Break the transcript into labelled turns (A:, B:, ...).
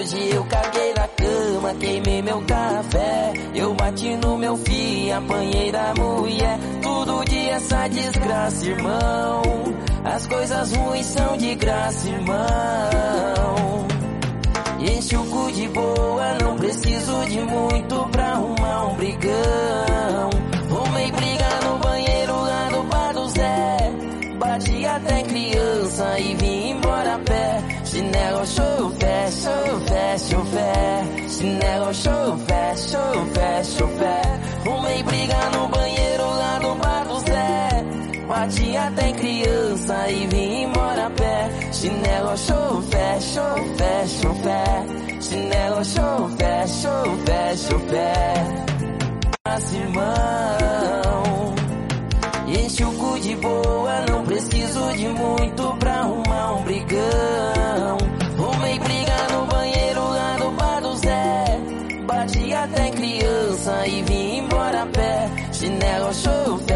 A: Hoje eu caguei na cama, queimei meu café. Eu bati no meu filho, apanhei da mulher. Todo dia essa desgraça, irmão. As coisas ruins são de graça, irmão. Enche o cu de boa, não preciso de muito pra arrumar um brigão. Arrumei briga no banheiro lá do bar do Zé. Bati até criança e vim embora a pé. Chinelo, chofé, chofé, chofé. Chinelo, chofé, chofé, chofé. Arrumei briga no banheiro lá do bar do Zé. Bati até criança e vim embora a pé. Chinelo, chofé, chofé, chofé. Chinelo, chofé, chofé, chofé. Nossa, irmão, enche o cu de boa, não preciso de muito pra arrumar um brigão. Arrumei briga no banheiro lá do bar do Zé. Bati até criança e vim embora a pé. Chinelo, chofé.